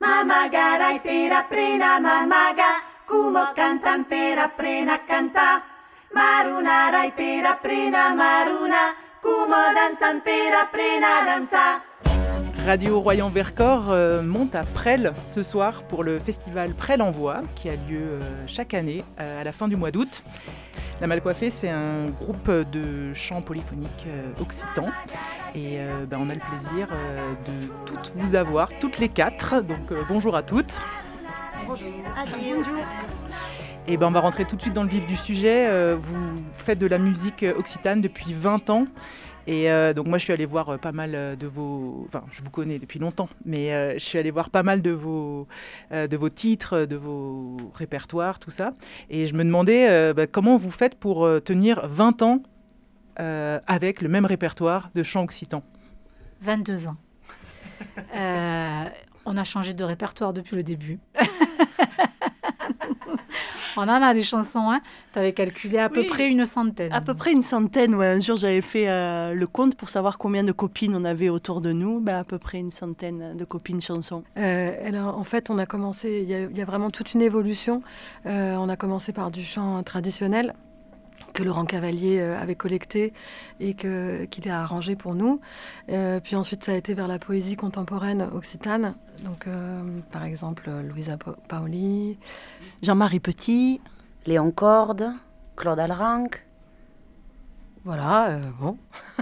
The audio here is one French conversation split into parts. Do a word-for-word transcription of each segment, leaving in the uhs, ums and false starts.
Mamaga rai pera prena mamaga, kumo cantan pera prena canta. Maruna rai pera prena maruna, kumo dansan pera prena dansa. Radio Royan Vercors euh, monte à Presles ce soir pour le festival Presles en Voix qui a lieu euh, chaque année euh, à la fin du mois d'août. La Malcoiffée, c'est un groupe de chants polyphoniques euh, occitans et euh, ben, on a le plaisir euh, de toutes vous avoir, toutes les quatre. Donc euh, bonjour à toutes. Bonjour. Adieu. Bonjour. Et ben, on va rentrer tout de suite dans le vif du sujet. Euh, vous faites de la musique occitane depuis vingt ans. Et euh, donc moi je suis allée voir euh, pas mal de vos... Enfin je vous connais depuis longtemps, mais euh, je suis allée voir pas mal de vos, euh, de vos titres, de vos répertoires, tout ça. Et je me demandais euh, bah, comment vous faites pour euh, tenir vingt ans euh, avec le même répertoire de chants occitans. vingt-deux ans. euh, on a changé de répertoire depuis le début. On en a des chansons, hein. Tu avais calculé à peu oui, près une centaine. À peu près une centaine, ouais. Un jour, j'avais fait euh, le compte pour savoir combien de copines on avait autour de nous. Ben, à peu près une centaine de copines chansons. Euh, alors, en fait, on a commencé, il y, y a vraiment toute une évolution. Euh, on a commencé par du chant traditionnel que Laurent Cavalier euh, avait collecté et que, qu'il a arrangé pour nous. Euh, puis ensuite, ça a été vers la poésie contemporaine occitane. Donc, euh, par exemple, Louisa Paoli, Jean-Marie Petit, Léon Corde, Claude Alranc. Voilà, euh, bon.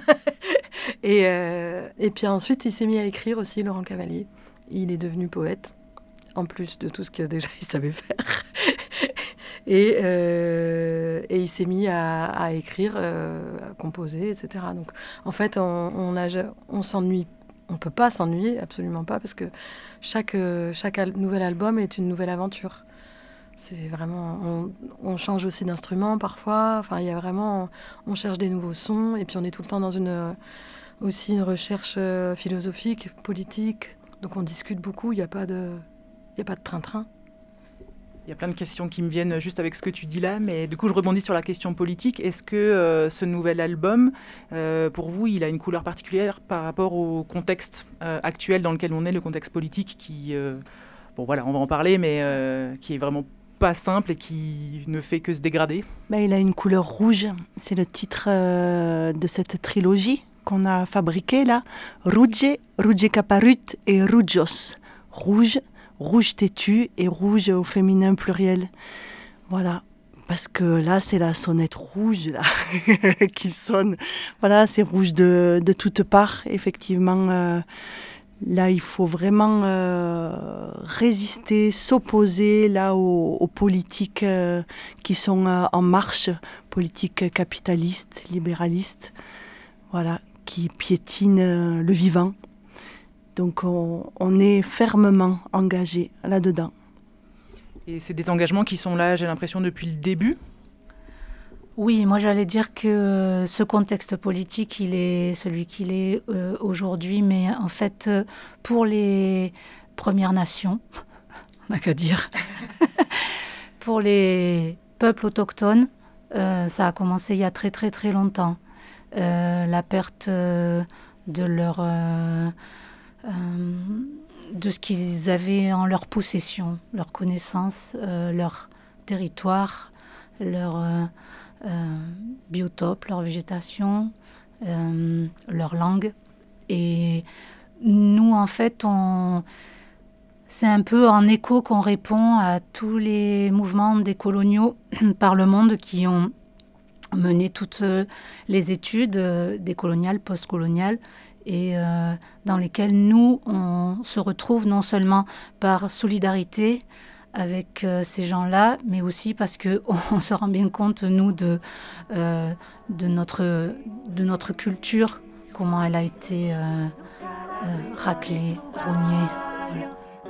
et, euh, et puis ensuite, il s'est mis à écrire aussi, Laurent Cavalier. Il est devenu poète, en plus de tout ce que déjà il savait faire. Et, euh, et il s'est mis à, à écrire, euh, à composer, et cetera. Donc, en fait, on, on, a, on s'ennuie. On ne peut pas s'ennuyer, absolument pas, parce que chaque, chaque al- nouvel album est une nouvelle aventure. C'est vraiment... On, on change aussi d'instrument parfois. Enfin, il y a vraiment... On cherche des nouveaux sons, et puis on est tout le temps dans une, aussi une recherche philosophique, politique. Donc, on discute beaucoup. Il n'y a pas de, il n'y a pas de train-train. Il y a plein de questions qui me viennent juste avec ce que tu dis là, mais du coup je rebondis sur la question politique. Est-ce que euh, ce nouvel album, euh, pour vous, il a une couleur particulière par rapport au contexte euh, actuel dans lequel on est, le contexte politique qui, euh, bon voilà, on va en parler, mais euh, qui est vraiment pas simple et qui ne fait que se dégrader? Ben, il a une couleur rouge, c'est le titre euh, de cette trilogie qu'on a fabriquée là. Rouge, Rouge Caparut et Rougios. Rouge. Rouge têtu et rouge au féminin pluriel. Voilà. Parce que là, c'est la sonnette rouge là, qui sonne. Voilà, c'est rouge de, de toutes parts. Effectivement, euh, là, il faut vraiment euh, résister, s'opposer là aux, aux politiques euh, qui sont euh, en marche, politiques capitalistes, libéralistes, voilà, qui piétinent euh, le vivant. Donc on, on est fermement engagé là-dedans. Et c'est des engagements qui sont là, j'ai l'impression, depuis le début? Oui, moi j'allais dire que ce contexte politique, il est celui qu'il est euh, aujourd'hui, mais en fait, pour les Premières Nations, on n'a qu'à dire, pour les peuples autochtones, euh, ça a commencé il y a très très très longtemps. Euh, la perte euh, de leur... Euh, Euh, de ce qu'ils avaient en leur possession, leur connaissance, euh, leur territoire, leur euh, euh, biotope, leur végétation, euh, leur langue. Et nous, en fait, on... c'est un peu en écho qu'on répond à tous les mouvements décoloniaux par le monde qui ont mené toutes les études décoloniales, postcoloniales, et euh, dans lesquels nous, on se retrouve non seulement par solidarité avec euh, ces gens-là, mais aussi parce qu'on se rend bien compte, nous, de, euh, de, notre, de notre culture, comment elle a été euh, euh, raclée, rognée. Voilà.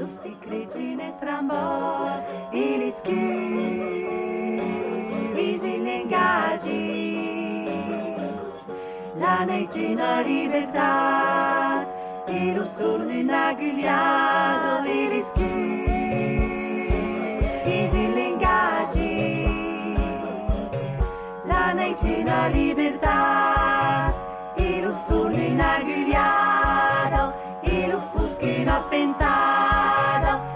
La noite na libertà, e lo sole inagugliato e le schiue, i zilengaggi. La notte na libertà, e lo sole inagugliato e lo fusco inapensato.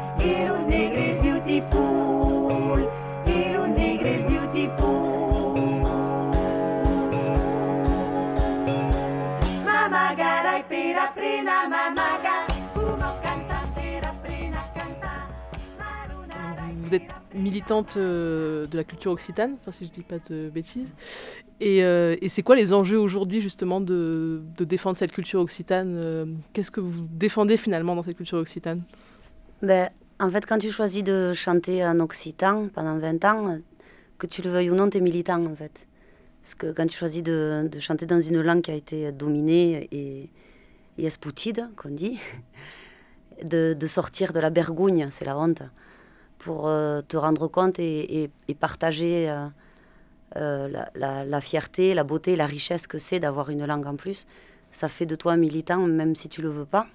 vous êtes militante euh, de la culture occitane, enfin, si je ne dis pas de bêtises. Et, euh, et c'est quoi les enjeux aujourd'hui justement de, de défendre cette culture occitane euh, Qu'est-ce que vous défendez finalement dans cette culture occitane? Ben, en fait, quand tu choisis de chanter en occitan pendant vingt ans, que tu le veuilles ou non, tu es militant en fait. Parce que quand tu choisis de, de chanter dans une langue qui a été dominée et, et espoutide, qu'on dit, de, de sortir de la bergougne, c'est la honte, pour euh, te rendre compte et, et, et partager euh, euh, la, la, la fierté, la beauté, la richesse que c'est d'avoir une langue en plus, ça fait de toi un militant même si tu le veux pas.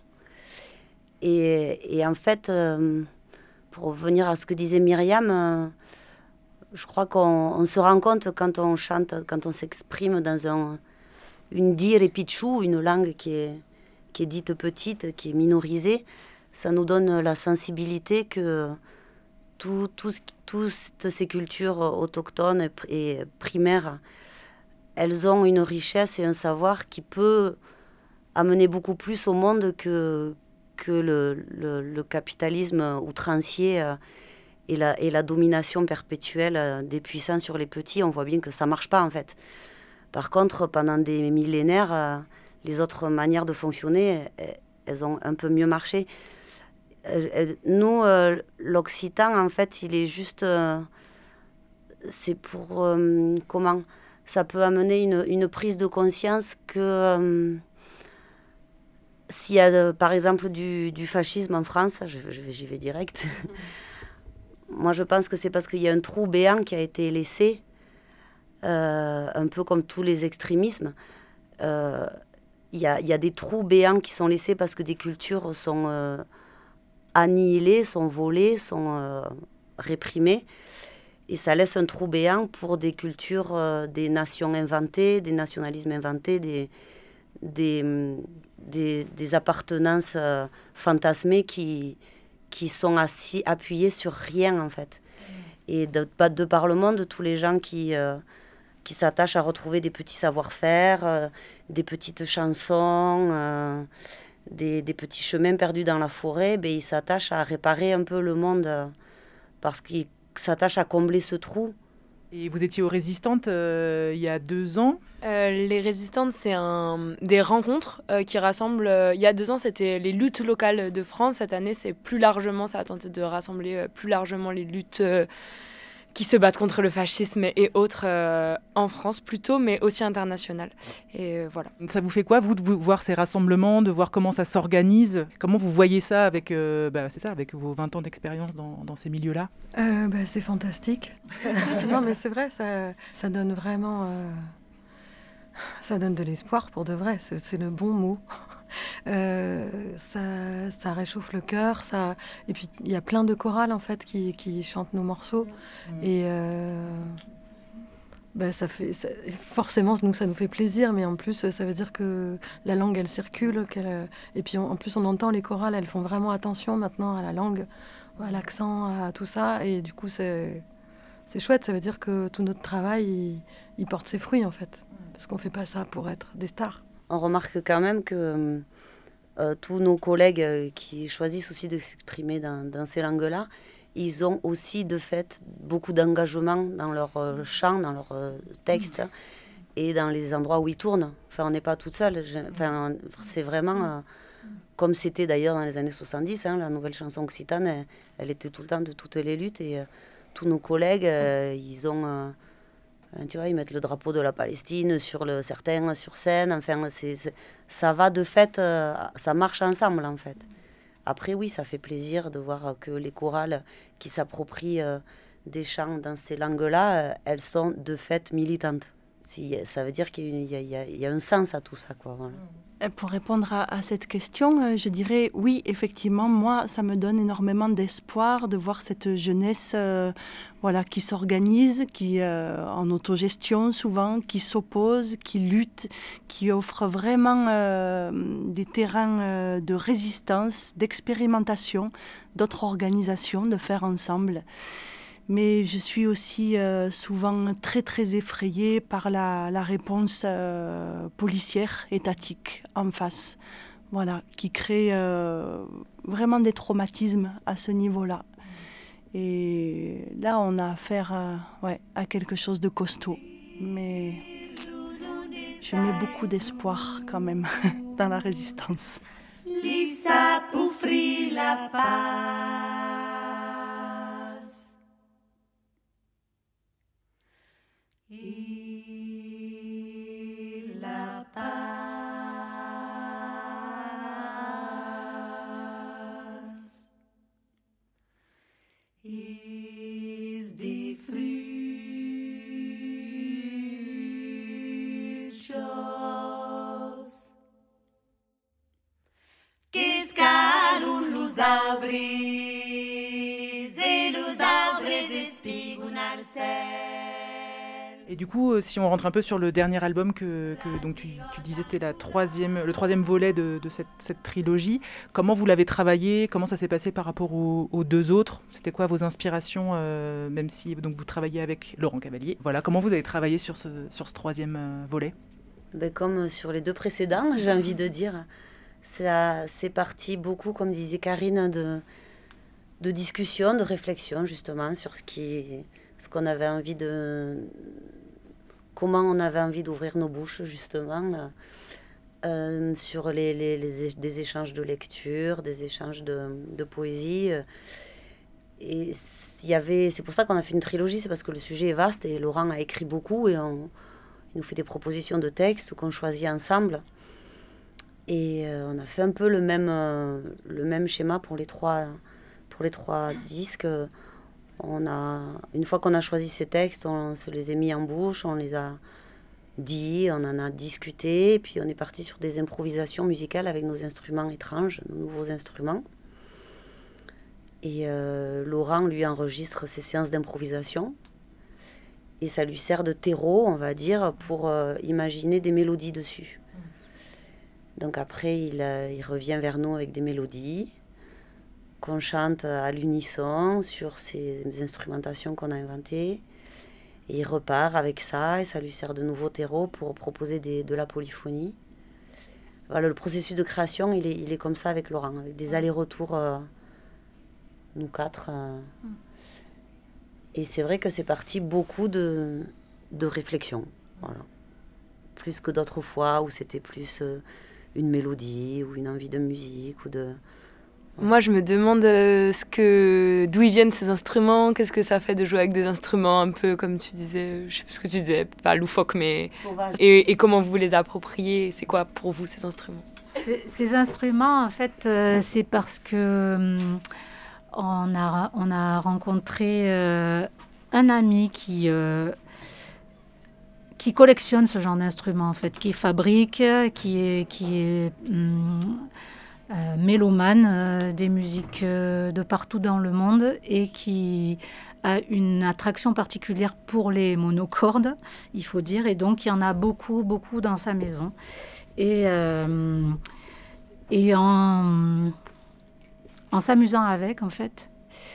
Et, et en fait, euh, pour revenir à ce que disait Myriam, euh, je crois qu'on on se rend compte quand on chante, quand on s'exprime dans un, une dire et pichou, une langue qui est, qui est dite petite, qui est minorisée, ça nous donne la sensibilité que tout, tout, toutes ces cultures autochtones et primaires, elles ont une richesse et un savoir qui peut amener beaucoup plus au monde que, que le, le, le capitalisme outrancier euh, et, la, et la domination perpétuelle euh, des puissants sur les petits. On voit bien que ça ne marche pas en fait. Par contre, pendant des millénaires, euh, les autres manières de fonctionner, elles, elles ont un peu mieux marché. Euh, nous, euh, l'occitan, en fait, il est juste... Euh, c'est pour... Euh, comment ça peut amener une, une prise de conscience que... Euh, s'il y a, euh, par exemple, du, du fascisme en France, je, je, j'y vais direct. Moi, je pense que c'est parce qu'il y a un trou béant qui a été laissé, euh, un peu comme tous les extrémismes. Euh, il y a, il y a des trous béants qui sont laissés parce que des cultures sont euh, annihilées, sont volées, sont euh, réprimées. Et ça laisse un trou béant pour des cultures, euh, des nations inventées, des nationalismes inventés, des... des Des, des appartenances euh, fantasmées qui, qui sont assis, appuyées sur rien en fait. Et de, de par le monde, tous les gens qui, euh, qui s'attachent à retrouver des petits savoir-faire, euh, des petites chansons, euh, des, des petits chemins perdus dans la forêt, ben, ils s'attachent à réparer un peu le monde euh, parce qu'ils s'attachent à combler ce trou. Et vous étiez aux Résistantes euh, il y a deux ans. Euh, les Résistantes, c'est un, des rencontres euh, qui rassemblent... Euh, il y a deux ans, c'était les luttes locales de France. Cette année, c'est plus largement, ça a tenté de rassembler euh, plus largement les luttes euh, qui se battent contre le fascisme et autres euh, en France plutôt, mais aussi internationales. Et euh, voilà. Ça vous fait quoi, vous, de vous, voir ces rassemblements, de voir comment ça s'organise? Comment vous voyez ça avec, euh, bah, c'est ça, avec vos vingt ans d'expérience dans, dans ces milieux-là? euh, bah, C'est fantastique. Ça, non, mais c'est vrai, ça, ça donne vraiment... Euh, ça donne de l'espoir pour de vrai, c'est, c'est le bon mot. Euh, ça, ça réchauffe le cœur, ça... et puis il y a plein de chorales en fait qui, qui chantent nos morceaux. Mmh. Et euh, bah, ça fait, ça, forcément, nous, ça nous fait plaisir, mais en plus, ça veut dire que la langue, elle circule. Qu'elle, et puis on, en plus, on entend les chorales, elles font vraiment attention maintenant à la langue, à l'accent, à tout ça. Et du coup, c'est, c'est chouette, ça veut dire que tout notre travail, il, il porte ses fruits en fait. Parce qu'on ne fait pas ça pour être des stars. On remarque quand même que euh, tous nos collègues euh, qui choisissent aussi de s'exprimer dans, dans ces langues-là, ils ont aussi de fait beaucoup d'engagement dans leur euh, chant, dans leurs euh, textes et dans les endroits où ils tournent. Enfin, on n'est pas toutes seules. Je, enfin, c'est vraiment euh, comme c'était d'ailleurs dans les années soixante-dix. Hein, la nouvelle chanson occitane, elle, elle était tout le temps de toutes les luttes. Et euh, tous nos collègues, euh, ils ont... Euh, tu vois, ils mettent le drapeau de la Palestine sur le, certains sur scène. Enfin, c'est, c'est, ça va de fait, euh, ça marche ensemble en fait. Après, oui, ça fait plaisir de voir que les chorales qui s'approprient euh, des chants dans ces langues-là, euh, elles sont de fait militantes. Si, ça veut dire qu'il y a, il y a, il y a un sens à tout ça, quoi. Voilà. Pour répondre à, à cette question, je dirais oui, effectivement, moi, ça me donne énormément d'espoir de voir cette jeunesse euh, voilà, qui s'organise, qui euh, en autogestion souvent, qui s'oppose, qui lutte, qui offre vraiment euh, des terrains euh, de résistance, d'expérimentation, d'autres organisations, de faire ensemble. Mais je suis aussi euh, souvent très très effrayée par la, la réponse euh, policière, étatique en face, voilà, qui crée euh, vraiment des traumatismes à ce niveau-là. Et là, on a affaire à, ouais, à quelque chose de costaud. Mais je mets beaucoup d'espoir quand même dans la résistance. Lisa Poufri la paz. Y la paz is the frutos que escalam los arbres et los arbres espigam al céu. Et du coup, si on rentre un peu sur le dernier album que, que donc tu, tu disais c'était la troisième, le troisième volet de, de cette, cette trilogie, comment vous l'avez travaillé? Comment ça s'est passé par rapport aux, aux deux autres? C'était quoi vos inspirations, euh, même si donc, vous travaillez avec Laurent Cavalier? Voilà, comment vous avez travaillé sur ce, sur ce troisième euh, volet? Ben, comme sur les deux précédents, j'ai envie de dire, ça, c'est parti beaucoup, comme disait Karine, de, de discussion, de réflexion justement sur ce, qui, ce qu'on avait envie de... comment on avait envie d'ouvrir nos bouches, justement, euh, sur les, les, les, des échanges de lecture, des échanges de, de poésie. Et y avait, c'est pour ça qu'on a fait une trilogie, c'est parce que le sujet est vaste et Laurent a écrit beaucoup et on, il nous fait des propositions de textes qu'on choisit ensemble. Et euh, on a fait un peu le même, euh, le même schéma pour les trois, pour les trois disques. On a, une fois qu'on a choisi ces textes, on se les a mis en bouche, on les a dit, on en a discuté, et puis on est parti sur des improvisations musicales avec nos instruments étranges, nos nouveaux instruments. Et euh, Laurent, lui, enregistre ses séances d'improvisation, et ça lui sert de terreau, on va dire, pour euh, imaginer des mélodies dessus. Donc après, il, euh, il revient vers nous avec des mélodies qu'on chante à l'unisson sur ces instrumentations qu'on a inventées. Et il repart avec ça et ça lui sert de nouveau terreau pour proposer des, de la polyphonie. Voilà, le processus de création, il est, il est comme ça avec Laurent, avec des allers-retours, euh, nous quatre. Euh. Et c'est vrai que c'est parti beaucoup de, de réflexion. Voilà. Plus que d'autres fois où c'était plus euh, une mélodie ou une envie de musique ou de... Moi, je me demande euh, ce que, d'où ils viennent ces instruments, qu'est-ce que ça fait de jouer avec des instruments un peu, comme tu disais, je sais plus ce que tu disais, pas loufoque, mais... Sauvage. Et, et comment vous les appropriez, c'est quoi pour vous ces instruments? Ces, ces instruments, en fait, euh, c'est parce que hum, on, a, on a rencontré euh, un ami qui... Euh, qui collectionne ce genre d'instruments, en fait, qui fabrique, qui est... Qui est hum, Euh, mélomane euh, des musiques euh, de partout dans le monde et qui a une attraction particulière pour les monocordes, il faut dire, et donc il y en a beaucoup, beaucoup dans sa maison. Et, euh, et en, en s'amusant avec, en fait,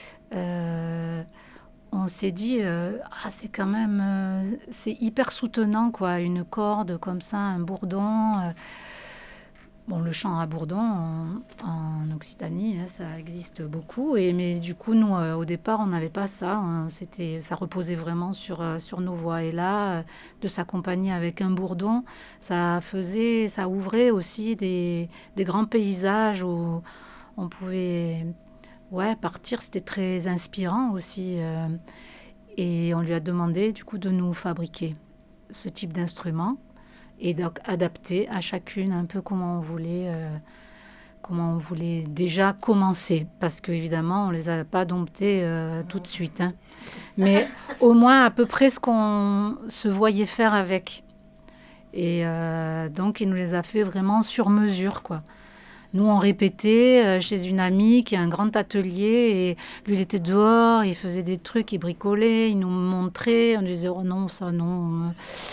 euh, on s'est dit, euh, ah, c'est quand même, euh, c'est hyper soutenant, quoi, une corde comme ça, un bourdon. Euh, Bon, le chant à bourdon en, en Occitanie, hein, ça existe beaucoup. Et, mais du coup, nous, euh, au départ, on n'avait pas ça. Hein, c'était, ça reposait vraiment sur, euh, sur nos voix. Et là, euh, de s'accompagner avec un bourdon, ça faisait, ça ouvrait aussi des, des grands paysages où on pouvait ouais, partir. C'était très inspirant aussi. Euh, et on lui a demandé, du coup, de nous fabriquer ce type d'instrument. Et donc adapter à chacune un peu comment on voulait, euh, comment on voulait déjà commencer. Parce qu'évidemment, on ne les a pas domptés euh, tout de suite. Hein. Mais au moins à peu près ce qu'on se voyait faire avec. Et euh, donc, il nous les a fait vraiment sur mesure, quoi. Nous, on répétait euh, chez une amie qui a un grand atelier et lui, il était dehors, il faisait des trucs, il bricolait, il nous montrait, on lui disait « Oh non, ça non,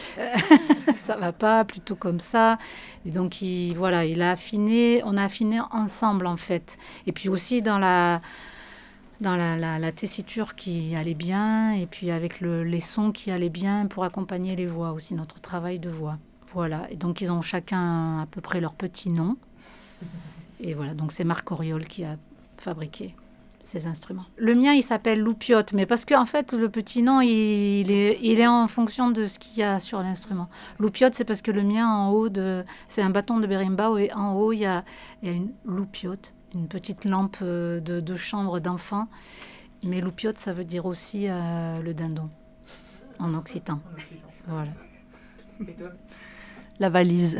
ça va pas, plutôt comme ça ». Et donc, il, voilà, il a affiné, on a affiné ensemble, en fait. Et puis aussi dans la, dans la, la, la tessiture qui allait bien et puis avec le, les sons qui allaient bien pour accompagner les voix aussi, notre travail de voix. Voilà, et donc ils ont chacun à peu près leur petit nom. Et voilà, donc c'est Marc Auriol qui a fabriqué ces instruments. Le mien, il s'appelle loupiote, mais parce qu'en fait, le petit nom, il, il, est, il est en fonction de ce qu'il y a sur l'instrument. Loupiote, c'est parce que le mien, en haut, de, c'est un bâton de berimbau, et en haut, il y a, il y a une loupiote, une petite lampe de, de chambre d'enfant. Mais loupiote, ça veut dire aussi euh, le dindon, en occitan. En occitan. Voilà. Et toi ? La valise.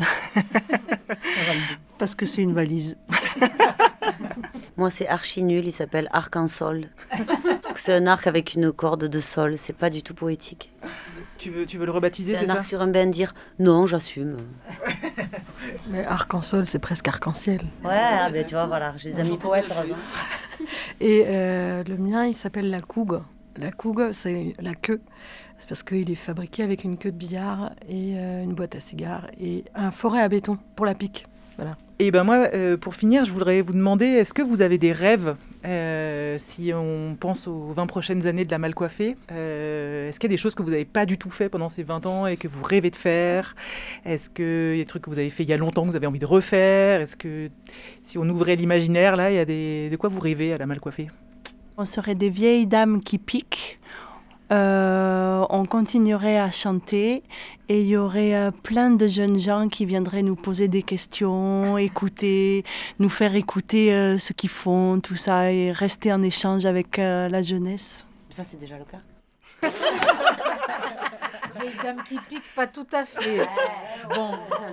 Parce que c'est une valise. Moi, c'est archi nul, il s'appelle arc en sol. Parce que c'est un arc avec une corde de sol, c'est pas du tout poétique. Tu veux, tu veux le rebaptiser, c'est, c'est ça ? un arc sur un bendir. Non, j'assume. Mais arc-en-sol, c'est presque arc-en-ciel. Ouais, ah ben, tu vois, voilà, j'ai des amis poètes, raison. Et euh, le mien, il s'appelle la cougue. La cougue, c'est la queue. C'est parce qu'il est fabriqué avec une queue de billard et euh, une boîte à cigares et un forêt à béton pour la pique. Voilà. Et ben moi, euh, pour finir, je voudrais vous demander, est-ce que vous avez des rêves, euh, si on pense aux vingt prochaines années de la Malcoiffée, euh, est-ce qu'il y a des choses que vous n'avez pas du tout fait pendant ces vingt ans et que vous rêvez de faire ? Est-ce qu'il y a des trucs que vous avez fait il y a longtemps que vous avez envie de refaire ? Est-ce que, si on ouvrait l'imaginaire, là, il y a des... de quoi vous rêvez à la Malcoiffée ? On serait des vieilles dames qui piquent. Euh, on continuerait à chanter et il y aurait euh, plein de jeunes gens qui viendraient nous poser des questions, écouter, nous faire écouter euh, ce qu'ils font, tout ça, et rester en échange avec euh, la jeunesse. Ça, c'est déjà le cas. Vieille dame qui pique, pas tout à fait. Bon.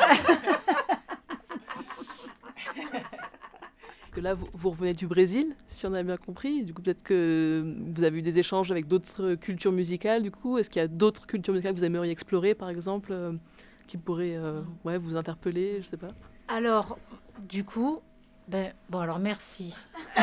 Que là, vous, vous revenez du Brésil, si on a bien compris. Du coup, peut-être que vous avez eu des échanges avec d'autres cultures musicales. Du coup, est-ce qu'il y a d'autres cultures musicales que vous aimeriez explorer, par exemple, euh, qui pourraient euh, ouais, vous interpeller, je sais pas. Alors, du coup, ben, bon, alors merci.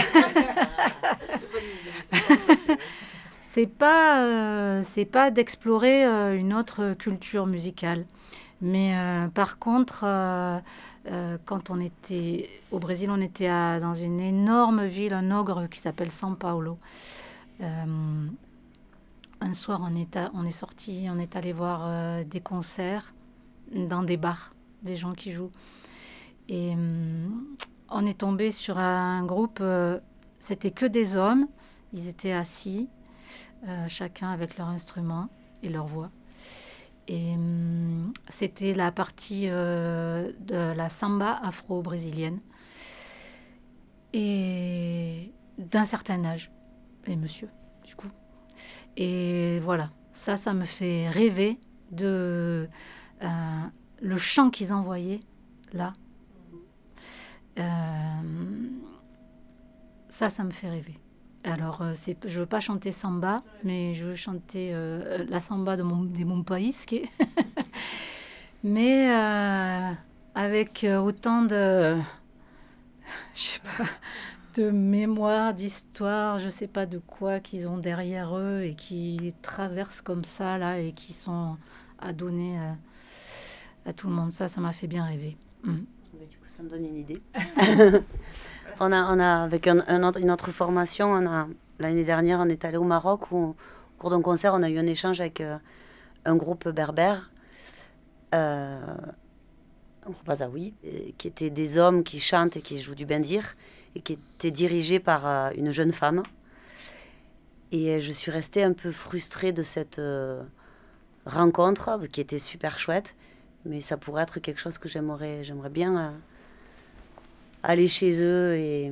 c'est pas, euh, c'est pas d'explorer euh, une autre culture musicale, mais euh, par contre. Euh, Euh, quand on était au Brésil, on était à, dans une énorme ville, un ogre qui s'appelle São Paulo. Euh, un soir, on est, à, on est sorti, on est allé voir euh, des concerts dans des bars, des gens qui jouent. Et euh, on est tombé sur un groupe, euh, c'était que des hommes, ils étaient assis, euh, chacun avec leur instrument et leur voix. Et hum, c'était la partie euh, de la samba afro-brésilienne. Et d'un certain âge, les messieurs, du coup. Et voilà, ça, ça me fait rêver de euh, le chant qu'ils envoyaient là. Euh, ça, ça me fait rêver. Alors, euh, c'est, je ne veux pas chanter samba, mais je veux chanter euh, la samba de mon, de mon pays, mais euh, avec autant de, je sais pas, de mémoire, d'histoire, je ne sais pas de quoi qu'ils ont derrière eux et qui traversent comme ça, là, et qui sont à donner à, à tout le monde. Ça, ça m'a fait bien rêver. Mmh. Mais du coup, ça me donne une idée. On a, on a, avec un, un autre, une autre formation, on a, l'année dernière, on est allé au Maroc où, au cours d'un concert, on a eu un échange avec euh, un groupe berbère, euh, un groupe azaoui, et, qui étaient des hommes qui chantent et qui jouent du bendir, et qui était dirigé par euh, une jeune femme. Et euh, je suis restée un peu frustrée de cette euh, rencontre, qui était super chouette, mais ça pourrait être quelque chose que j'aimerais, j'aimerais bien... Euh, aller chez eux et,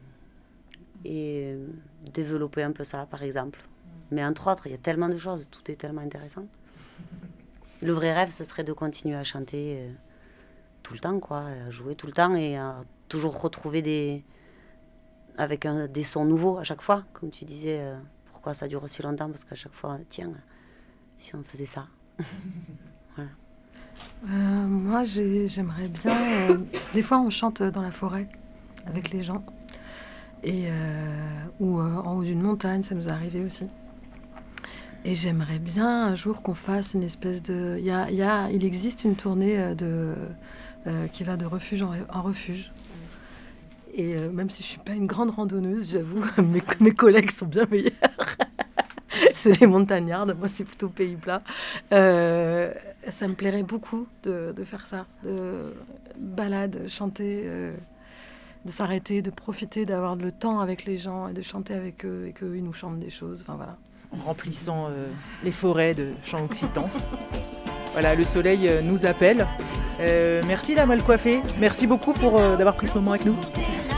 et développer un peu ça, par exemple. Mais entre autres, il y a tellement de choses, tout est tellement intéressant. Le vrai rêve, ce serait de continuer à chanter euh, tout le temps, quoi, à jouer tout le temps et à toujours retrouver des, avec un, des sons nouveaux à chaque fois. Comme tu disais, euh, pourquoi ça dure aussi longtemps ? Parce qu'à chaque fois, tiens, si on faisait ça. Voilà. Euh, moi, j'ai, j'aimerais bien... Euh, des fois, on chante dans la forêt avec les gens. Et, euh, ou euh, en haut d'une montagne, ça nous est arrivé aussi. Et j'aimerais bien un jour qu'on fasse une espèce de... Y a, y a, il existe une tournée de, euh, qui va de refuge en, en refuge. Et euh, même si je ne suis pas une grande randonneuse, j'avoue, mes, mes collègues sont bien meilleurs. C'est des montagnardes, moi c'est plutôt pays plat. Euh, ça me plairait beaucoup de, de faire ça, de balade, chanter, euh, de s'arrêter, de profiter, d'avoir le temps avec les gens et de chanter avec eux et qu'eux, ils nous chantent des choses. Enfin voilà. En remplissant euh, les forêts de chants occitans. Voilà, le soleil euh, nous appelle. Euh, merci la mal coiffée. Merci beaucoup pour euh, d'avoir pris ce moment avec nous.